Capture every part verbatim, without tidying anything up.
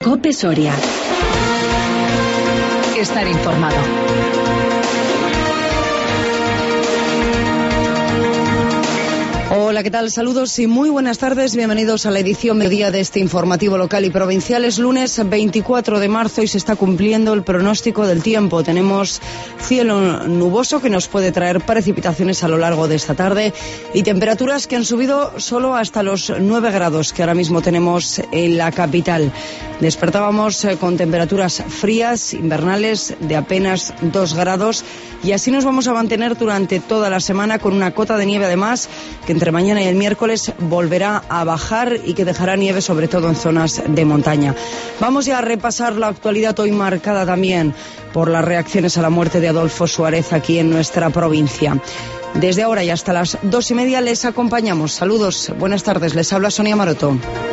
COPE Soria. Estar informado. Hola, ¿qué tal? Saludos y muy buenas tardes. Bienvenidos a la edición mediodía de este informativo local y provincial. Es lunes veinticuatro de marzo y se está cumpliendo el pronóstico del tiempo. Tenemos cielo nuboso que nos puede traer precipitaciones a lo largo de esta tarde y temperaturas que han subido solo hasta los nueve grados que ahora mismo tenemos en la capital. Despertábamos con temperaturas frías, invernales, de apenas dos grados y así nos vamos a mantener durante toda la semana con una cota de nieve además que entre mañana y el miércoles volverá a bajar y que dejará nieve sobre todo en zonas de montaña. Vamos ya a repasar la actualidad hoy marcada también por las reacciones a la muerte de Adolfo Suárez aquí en nuestra provincia. Desde ahora y hasta las dos y media les acompañamos. Saludos, buenas tardes, les habla Sonia Maroto.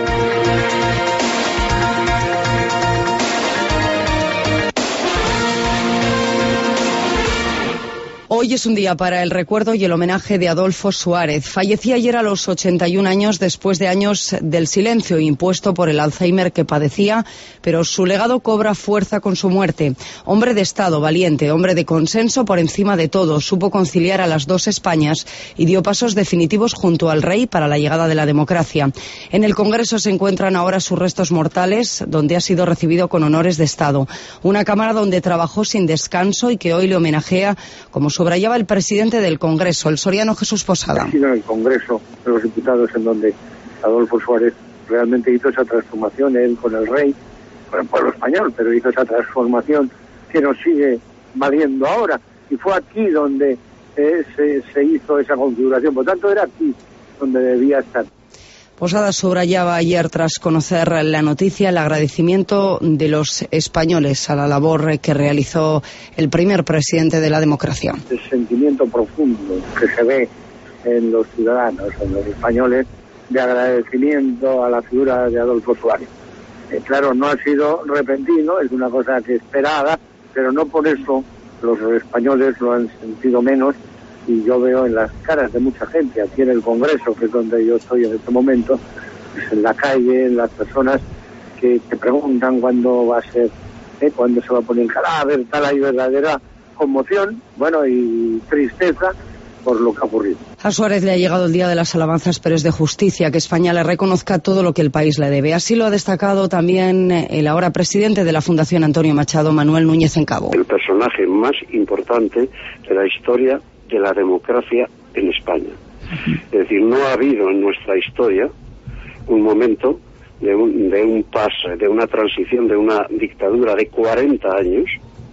Hoy es un día para el recuerdo y el homenaje de Adolfo Suárez. Fallecía ayer a los ochenta y un años después de años del silencio impuesto por el Alzheimer que padecía, pero su legado cobra fuerza con su muerte. Hombre de Estado, valiente, hombre de consenso por encima de todo, supo conciliar a las dos Españas y dio pasos definitivos junto al rey para la llegada de la democracia. En el Congreso se encuentran ahora sus restos mortales, donde ha sido recibido con honores de Estado. Una cámara donde trabajó sin descanso y que hoy le homenajea como su subrayaba el presidente del Congreso, el soriano Jesús Posada. Ha sido en el Congreso de los Diputados en donde Adolfo Suárez realmente hizo esa transformación, él con el rey, con el pueblo español, pero hizo esa transformación que nos sigue valiendo ahora. Y fue aquí donde eh, se, se hizo esa configuración, por tanto era aquí donde debía estar. Posada subrayaba ayer, tras conocer la noticia, el agradecimiento de los españoles a la labor que realizó el primer presidente de la democracia. El sentimiento profundo que se ve en los ciudadanos, en los españoles, de agradecimiento a la figura de Adolfo Suárez. Eh, claro, no ha sido repentino, es una cosa que esperada, pero no por eso los españoles lo han sentido menos. Y yo veo en las caras de mucha gente aquí en el Congreso, que es donde yo estoy en este momento, pues en la calle, en las personas que, que preguntan cuándo va a ser, eh, cuándo se va a poner el cadáver, tal, hay verdadera conmoción, bueno, y tristeza por lo que ha ocurrido. A Suárez le ha llegado el día de las alabanzas, pero es de justicia que España le reconozca todo lo que el país le debe. Así lo ha destacado también el ahora presidente de la Fundación Antonio Machado, Manuel Núñez Encabo. El personaje más importante de la historia de la democracia en España. Es decir, no ha habido en nuestra historia un momento de un, de un paso, de una transición de una dictadura de cuarenta años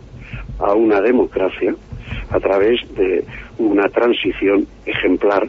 a una democracia a través de una transición ejemplar,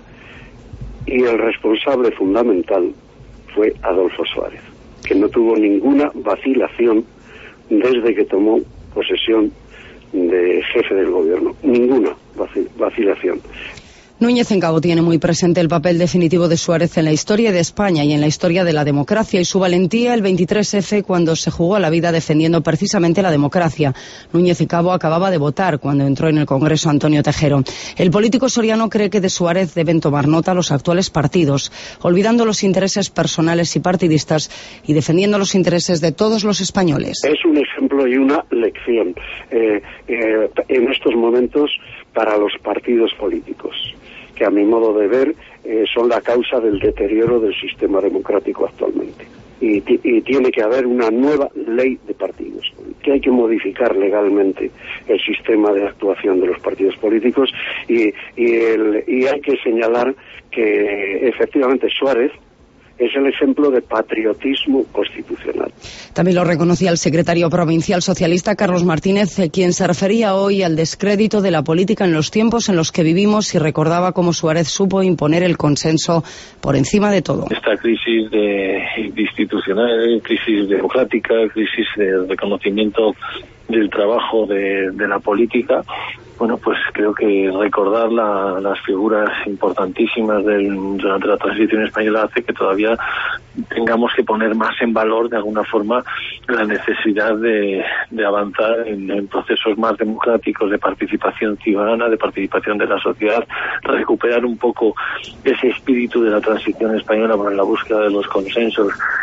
y el responsable fundamental fue Adolfo Suárez, que no tuvo ninguna vacilación desde que tomó posesión de jefe del gobierno, ninguna vacilación. Núñez Encabo tiene muy presente el papel definitivo de Suárez en la historia de España y en la historia de la democracia y su valentía el veintitrés efe cuando se jugó a la vida defendiendo precisamente la democracia. Núñez Encabo acababa de votar cuando entró en el Congreso Antonio Tejero. El político soriano cree que de Suárez deben tomar nota los actuales partidos, olvidando los intereses personales y partidistas y defendiendo los intereses de todos los españoles. Es un ejemplo y una lección eh, eh, en estos momentos para los partidos políticos, que a mi modo de ver eh, son la causa del deterioro del sistema democrático actualmente. Y, t- y tiene que haber una nueva ley de partidos, que hay que modificar legalmente el sistema de actuación de los partidos políticos y, y, el, y hay que señalar que efectivamente Suárez es el ejemplo de patriotismo constitucional. También lo reconocía el secretario provincial socialista Carlos Martínez, quien se refería hoy al descrédito de la política en los tiempos en los que vivimos y recordaba cómo Suárez supo imponer el consenso por encima de todo. Esta crisis de, de institucional, crisis democrática, crisis de reconocimiento del trabajo de, de la política, bueno, pues creo que recordar la, las figuras importantísimas del, durante la transición española hace que todavía tengamos que poner más en valor, de alguna forma, la necesidad de, de avanzar en, en procesos más democráticos de participación ciudadana, de participación de la sociedad, recuperar un poco ese espíritu de la transición española por la búsqueda de los consensos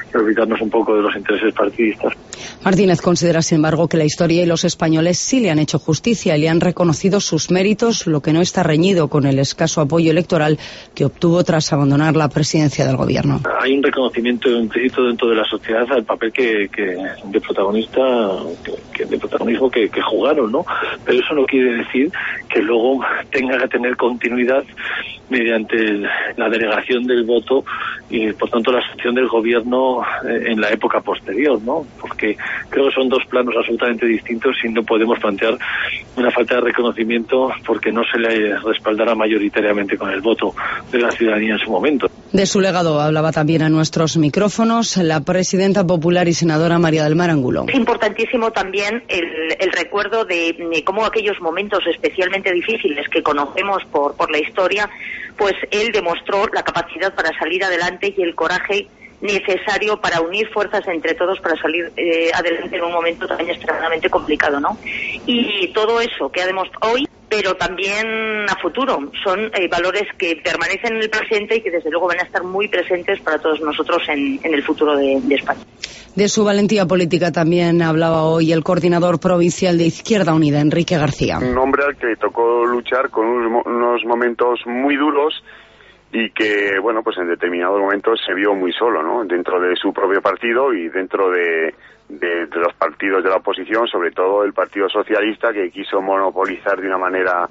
y olvidarnos un poco de los intereses partidistas. Martínez considera, sin embargo, que la historia y los españoles sí le han hecho justicia y le han reconocido sus méritos, lo que no está reñido con el escaso apoyo electoral que obtuvo tras abandonar la presidencia del gobierno. Hay un reconocimiento implícito dentro de la sociedad al papel que, que de protagonista, que, que de protagonismo que, que jugaron, ¿no? Pero eso no quiere decir que luego tenga que tener continuidad mediante el, la delegación del voto y, por tanto, la acción del gobierno en la época posterior, ¿no? Porque creo que son dos planos absolutamente distintos y no podemos plantear una falta de reconocimiento porque no se le respaldará mayoritariamente con el voto de la ciudadanía en su momento. De su legado hablaba también a nuestros micrófonos la presidenta popular y senadora María del Mar Angulo. Es importantísimo también el, el recuerdo de, de cómo aquellos momentos especialmente difíciles que conocemos por, por la historia, pues él demostró la capacidad para salir adelante y el coraje necesario para unir fuerzas entre todos para salir eh, adelante en un momento también extremadamente complicado, ¿no? Y todo eso que ha demostrado hoy, pero también a futuro, son eh, valores que permanecen en el presente y que desde luego van a estar muy presentes para todos nosotros en, en el futuro de, de España. De su valentía política también hablaba hoy el coordinador provincial de Izquierda Unida, Enrique García. Un hombre al que tocó luchar con unos, unos momentos muy duros y que, bueno, pues en determinados momentos se vio muy solo, ¿no? Dentro de su propio partido y dentro de, de, de los partidos de la oposición, sobre todo el Partido Socialista, que quiso monopolizar de una manera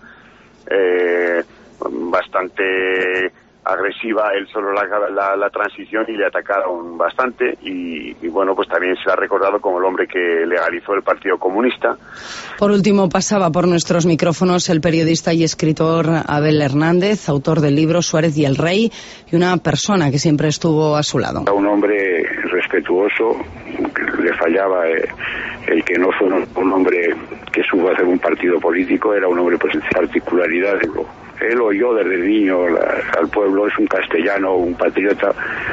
eh, bastante agresiva él solo la, la, la transición y le atacaron bastante y, y bueno, pues también se ha recordado como el hombre que legalizó el Partido Comunista. Por último, pasaba por nuestros micrófonos el periodista y escritor Abel Hernández, autor del libro Suárez y el Rey, y una persona que siempre estuvo a su lado. Un hombre respetuoso, le fallaba eh, el que no fue un hombre que supo hacer un partido político, era un hombre pues en particularidad. Él oyó desde niño la, al pueblo, es un castellano, un patriota,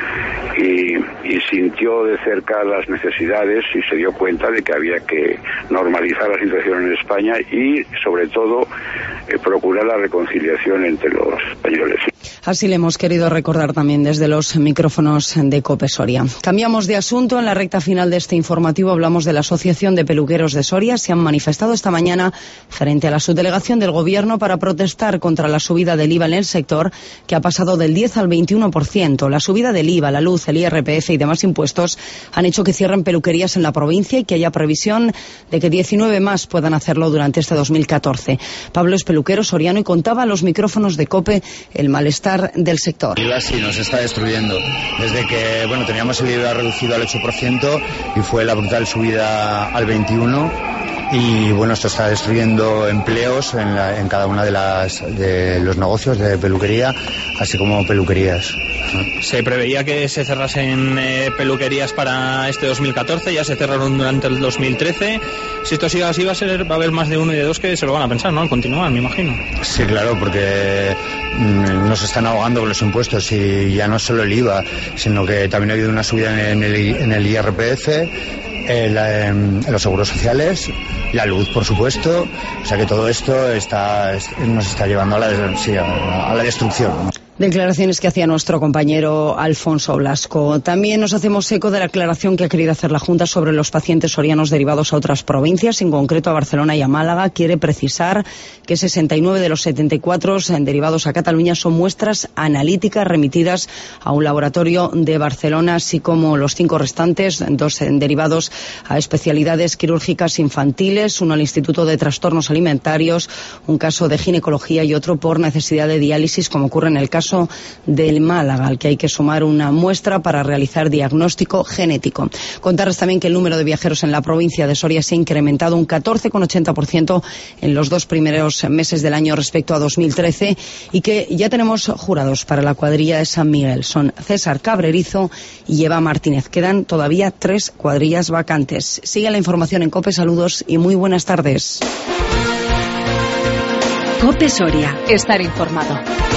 y, y sintió de cerca las necesidades y se dio cuenta de que había que normalizar la situación en España y, sobre todo, eh, procurar la reconciliación entre los españoles. Así le hemos querido recordar también desde los micrófonos de COPE Soria. Cambiamos de asunto. En la recta final de este informativo hablamos de la Asociación de Peluqueros de Soria. Se han manifestado esta mañana frente a la subdelegación del Gobierno para protestar contra la subida del I V A en el sector, que ha pasado del diez al veintiuno por ciento. La subida del I V A, la luz, el I R P F y demás impuestos han hecho que cierren peluquerías en la provincia y que haya previsión de que diecinueve más puedan hacerlo durante este dos mil catorce. Pablo es peluquero soriano y contaba a los micrófonos de COPE el malestar del sector. El I V A sí nos está destruyendo. Desde que, bueno, teníamos el I V A reducido al ocho por ciento y fue la brutal subida al veintiuno por ciento. Y bueno, esto está destruyendo empleos en, la, en cada una de las de los negocios de peluquería, así como peluquerías. Se preveía que se cerrasen eh, peluquerías para este dos mil catorce, ya se cerraron durante el dos mil trece. Si esto sigue así va a ser, va a haber más de uno y de dos que se lo van a pensar, ¿no? Al continuar, me imagino. Sí, claro, porque mm, nos están ahogando con los impuestos y ya no solo el I V A, sino que también ha habido una subida en el, en el I R P F, en, la, en los seguros sociales, la luz, por supuesto. O sea que todo esto está, nos está llevando a la, sí, a, a la destrucción. Declaraciones que hacía nuestro compañero Alfonso Blasco. También nos hacemos eco de la aclaración que ha querido hacer la Junta sobre los pacientes sorianos derivados a otras provincias, en concreto a Barcelona y a Málaga. Quiere precisar que sesenta y nueve de los setenta y cuatro derivados a Cataluña son muestras analíticas remitidas a un laboratorio de Barcelona, así como los cinco restantes, dos derivados a especialidades quirúrgicas infantiles, uno al Instituto de Trastornos Alimentarios, un caso de ginecología y otro por necesidad de diálisis, como ocurre en el caso del Málaga, al que hay que sumar una muestra para realizar diagnóstico genético. Contarles también que el número de viajeros en la provincia de Soria se ha incrementado un catorce coma ochenta por ciento en los dos primeros meses del año respecto a dos mil trece y que ya tenemos jurados para la cuadrilla de San Miguel. Son César Cabrerizo y Eva Martínez. Quedan todavía tres cuadrillas vacantes. Sigue la información en COPE. Saludos y muy buenas tardes. COPE Soria. Estar informado.